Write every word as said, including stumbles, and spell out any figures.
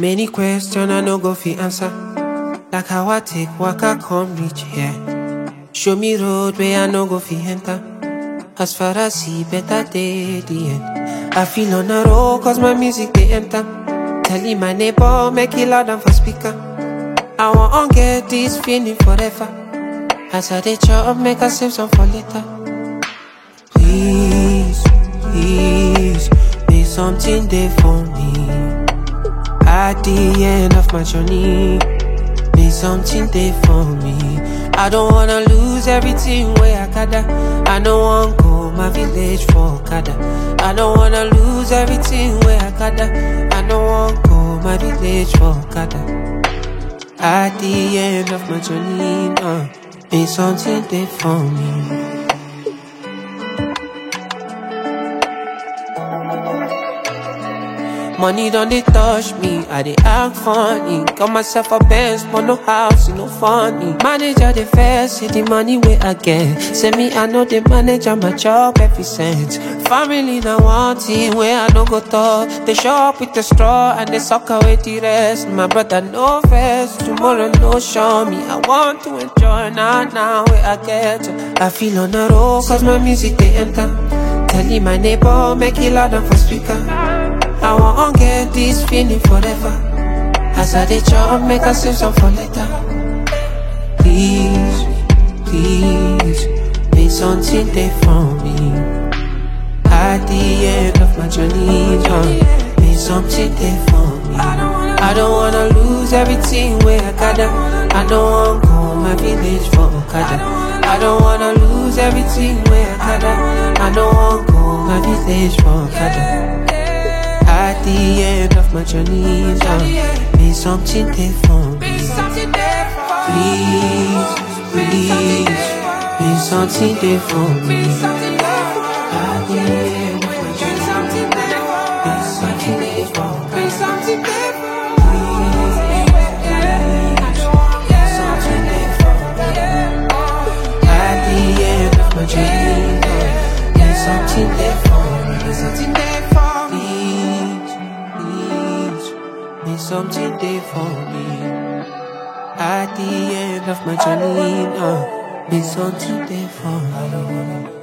Many questions I no go fi answer. Like how I take waka come reach here. Show me road where I no go fi enter. As far as see better day the end. I feel on a roll cause my music they enter. Telling my neighbor make it loud and for speaker. I want to get this feeling forever. As I dey chop make I save some for later. Please, please, make something there for me. At the end of my journey, make something there for me. I don't wanna lose everything where I gather. I don't wanna go my village for gather. I don't wanna lose everything where I gather. I don't wanna go my village for gather. At the end of my journey, uh, make something there for me. Money done they touch me, I dey act funny. Got myself a Benz, but no house, no funny. Manager the first, see the money where I get. Say me, I know the manager, my job every cent. Family now one thing where I no go talk. They show up with the straw and they suck away the rest. My brother no vest, tomorrow no show me. I want to enjoy now, now where I get. I feel on the road, cause my music they enter. Telling my neighbor, make it louder for speaker. I want to get this feeling forever. As I dey chop, make I save some for later. Please, please, make something there for me. At the end of my journey, uh, make something there for me. I don't wanna lose everything where I gather. I don't wanna go my village for Okada. I don't wanna lose everything where I gather. I don't wanna go my village for Okada. At the end of my journey, uh, make something there for me. Please, please, make something there for me. At the end of my journey, make something there for me. Please, something there for me. At the end of my journey, make something there for me. Something there for me. Make something there for me. At the end of my journey, uh, make something there for me.